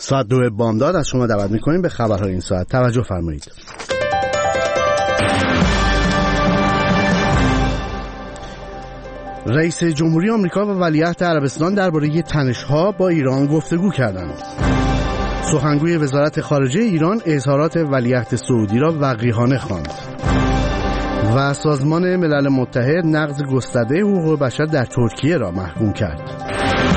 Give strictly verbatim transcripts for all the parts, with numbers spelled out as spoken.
ساعت دو بامداد از شما دعوت میکنیم به خبرهای این ساعت. توجه فرمایید. رئیس جمهوری آمریکا و ولیعهد عربستان درباره تنش‌ها با ایران گفتگو کردند. سخنگوی وزارت خارجه ایران اظهارات ولیعهد سعودی را وقیحانه خواند. و سازمان ملل متحد نقض گسترده حقوق بشر در ترکیه را محکوم کرد.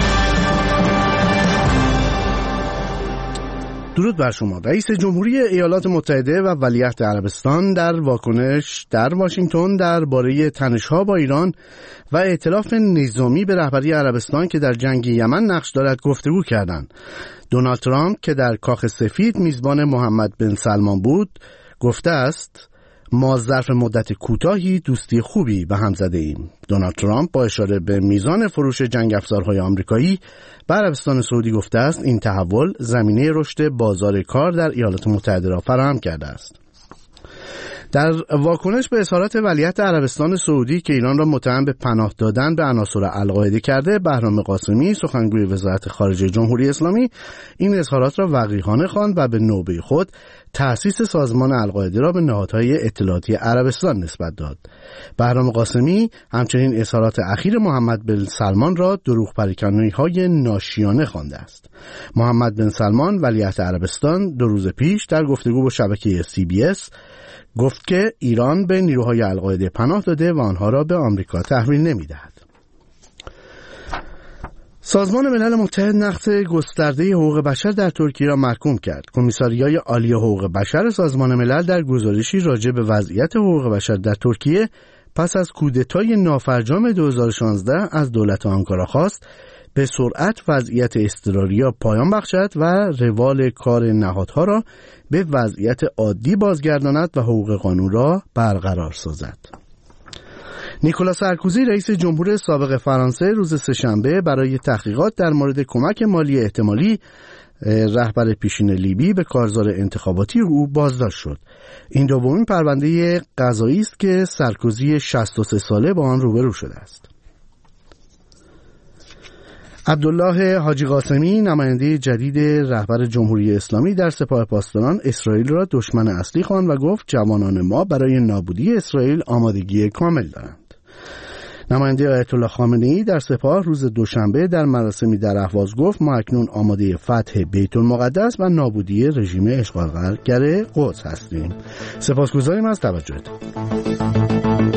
درود بر شما. رئیس جمهوری ایالات متحده و ولیعهد عربستان در واکنش در واشنگتن درباره تنش‌ها با ایران و ائتلاف نظامی به رهبری عربستان که در جنگ یمن نقش دارد گفتگو کردند. دونالد ترامپ که در کاخ سفید میزبان محمد بن سلمان بود گفته است ما ظرف مدت کوتاهی دوستی خوبی به هم زده ایم. دونالد ترامپ با اشاره به میزان فروش جنگ افزارهای آمریکایی به عربستان سعودی گفته است این تحول زمینه رشد بازار کار در ایالات متحده را فراهم کرده است. در واکنش به اظهارات ولیعهد عربستان سعودی که ایران را متهم به پناه دادن به عناصر القاعده کرده، بهرام قاسمی سخنگوی وزارت خارجه جمهوری اسلامی این اظهارات را وقیحانه خواند و به نوبه خود تأسیس سازمان القاعده را به نهادهای اطلاعاتی عربستان نسبت داد. بهرام قاسمی همچنین اظهارات اخیر محمد بن سلمان را دروغ پراکنی‌های ناشیانه خوانده است. محمد بن سلمان ولیعهد عربستان دو روز پیش در گفتگو با شبکه سی بی اس گفت که ایران به نیروهای القاعده پناه داده و آنها را به آمریکا تحویل نمی‌دهد. سازمان ملل متحد نقض گسترده حقوق بشر در ترکیه را محکوم کرد. کمیساریای عالی حقوق بشر سازمان ملل در گزارشی راجع به وضعیت حقوق بشر در ترکیه پس از کودتای نافرجام دو هزار و شانزده از دولت آنکارا خواست به سرعت وضعیت اضطراری را پایان بخشد و روال کار نهادها را به وضعیت عادی بازگرداند و حقوق قانون را برقرار سازد. نیکولا سارکوزی رئیس جمهور سابق فرانسه روز سه‌شنبه برای تحقیقات در مورد کمک مالی احتمالی رهبر پیشین لیبی به کارزار انتخاباتی او بازداشت شد. این دومین پرونده قضایی است که سارکوزی شصت و سه ساله با آن روبرو شده است. عبدالله حاجی قاسمی نماینده جدید رهبر جمهوری اسلامی در سپاه پاسداران اسرائیل را دشمن اصلی خواند و گفت جوانان ما برای نابودی اسرائیل آمادگی کامل دارند. نماینده آیت الله خامنه‌ای در سپاه روز دوشنبه در مراسمی در اهواز گفت ما اکنون آماده فتح بیت المقدس و نابودی رژیم اشغالگر قدس هستیم. سپاسگزاریم از توجهتان.